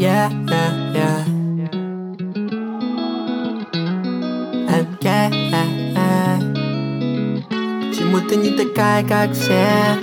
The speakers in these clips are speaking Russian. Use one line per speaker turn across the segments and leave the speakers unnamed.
yeah, yeah, yeah. Почему ты не такая, как все?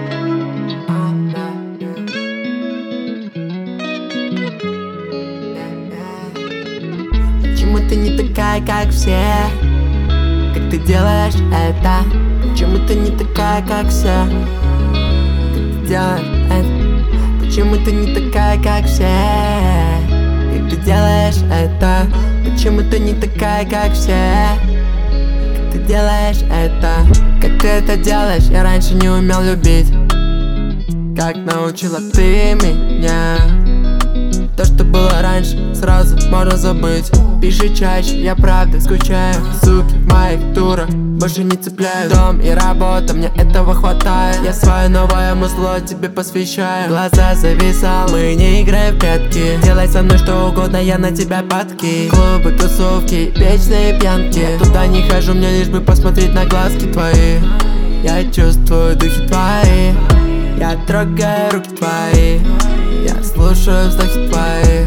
Почему ты не такая, как все? Как ты делаешь это? Почему ты не такая, как все? Как ты делаешь это? Почему ты не такая, как все? Как ты делаешь это? Почему ты не такая, как все? Как ты делаешь это? Как ты это делаешь? Я раньше не умел любить. Как научила ты меня? То, что было раньше, сразу можно забыть. Пиши чаще, я правда скучаю. Суки в моих турах больше не цепляю. Дом и работа, мне этого хватает. Я свое новое музло тебе посвящаю. Глаза зависал, мы не играем в прятки. Делай со мной что угодно, я на тебя падки. Клубы, тусовки, вечные пьянки. Туда не хожу, мне лишь бы посмотреть на глазки твои. Я чувствую духи твои. Я трогаю руки твои. Я слушаю вздохи твои.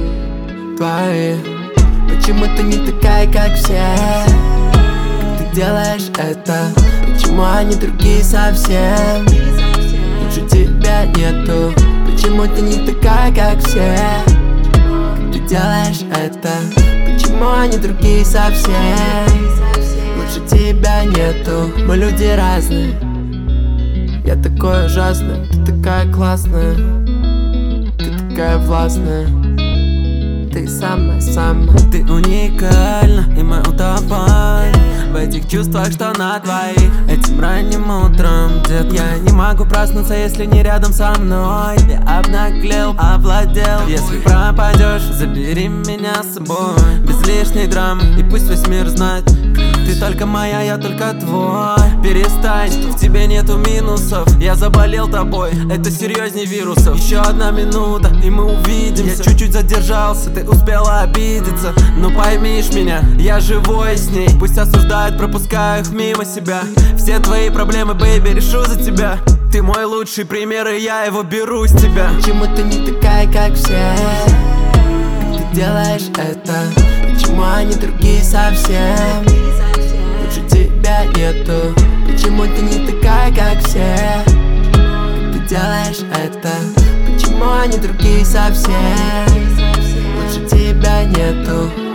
Почему ты не такая, как все? Как ты делаешь это? Почему они другие совсем? Лучше тебя нету. Почему ты не такая, как все? Как ты делаешь это? Почему они другие совсем? Лучше тебя нету. Мы люди разные. Я такой ужасный, ты такая классная. Ты такая властная. Ты самая-самая.
Ты уникальна, и мы утопаем в этих чувствах, что на двоих. Этим ранним утром, детка, я не могу проснуться, если не рядом со мной. Я обнаглел, овладел. Если пропадешь, забери меня с собой. Без лишней драмы, и пусть весь мир знает. Ты только моя, я только твой. Перестань, в тебе нету минусов. Я заболел тобой, это серьезней вирусов. Еще одна минута, и мы увидимся. Я чуть-чуть задержался, ты успела обидеться. Но поймишь меня, я живой с ней. Пусть осуждают, пропускаю их мимо себя. Все твои проблемы, бэйби, решу за тебя. Ты мой лучший пример, и я его беру с тебя.
Почему ты не такая, как все? Как ты делаешь это? Почему они другие совсем? Лучше тебя нету. Почему ты не такая, как все? Как ты делаешь это? Почему они другие совсем? Лучше тебя нету.